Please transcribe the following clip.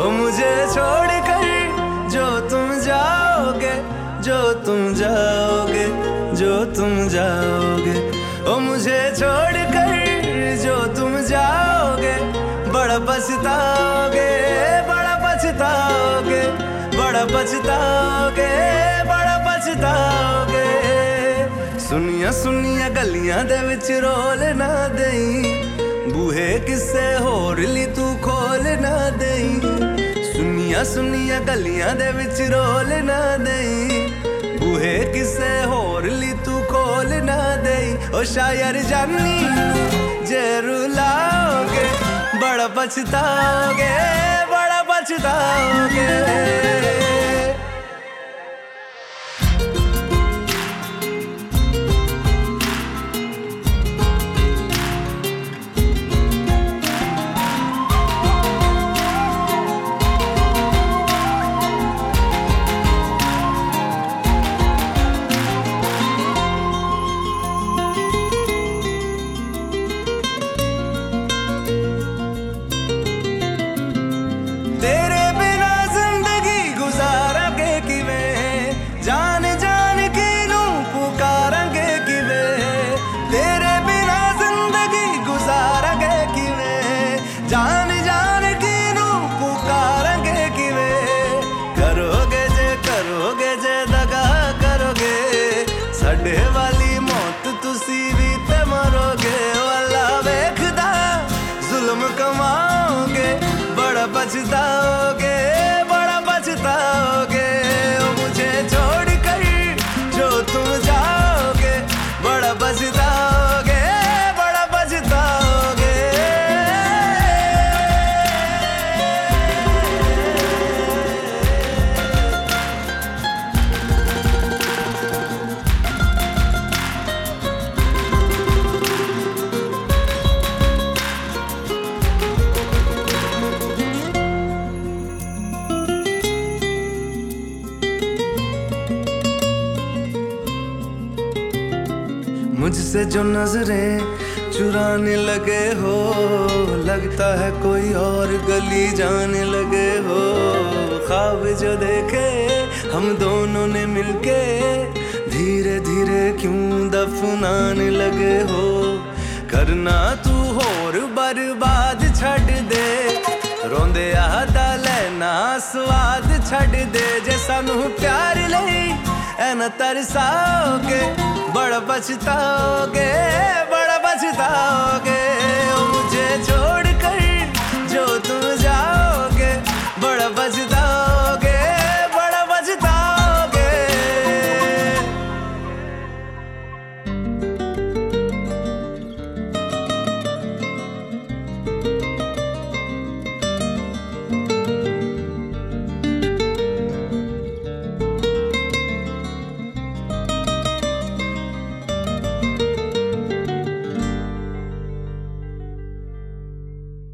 ओ मुझे छोड़ कर जो तुम जाओगे, जो तुम जाओगे, जो तुम जाओगे। ओ मुझे छोड़ कर जो तुम जाओगे, बड़ा पछताओगे, बड़ा पछताओगे, बड़ा पछताओगे, बड़ा पछताओगे। सुनिया सुनिया गलियां दे विच रोल ना देई, बूहे किसे होर ली तू खोल ना देई। सुनिया सुनिया गलियां दे विच रोल ना देई, बूहे किसे होर ली तू खोल ना देई। ओ शायर जानी जे रुलाओगे, बड़ा पछताओगे, बड़ा पछताओगे। तेरे बिना जिंदगी गुजारांगे किवें, जान जान के नू पुकारांगे किवें। तेरे बिना जिंदगी गुजारांगे किवें, जान जान के नू पुकारांगे किवें। करोगे जे दगा करोगे, साडे वाली मौत तुसी भी ते मरोगे। वाला वेखदा जुल्म कमाओगे, बड़ा पछताओगे, बड़ा पछताओगे। ओ मुझे छोड़ कर जो तुम जाओगे, बड़ा पछताओगे, बड़ा पछताओगे। मुझसे जो नजरें चुराने लगे हो, लगता है कोई और गली जाने लगे हो। ख्वाब जो देखे हम दोनों ने मिलके, धीरे धीरे क्यों दफनाने लगे हो। करना तू होर बर्बाद छड़ दे, रोंदे आदा लेना स्वाद छड़ दे। जे सानू प्यार लई ऐ ना तरसाओगे, बड़ा पछताओगे।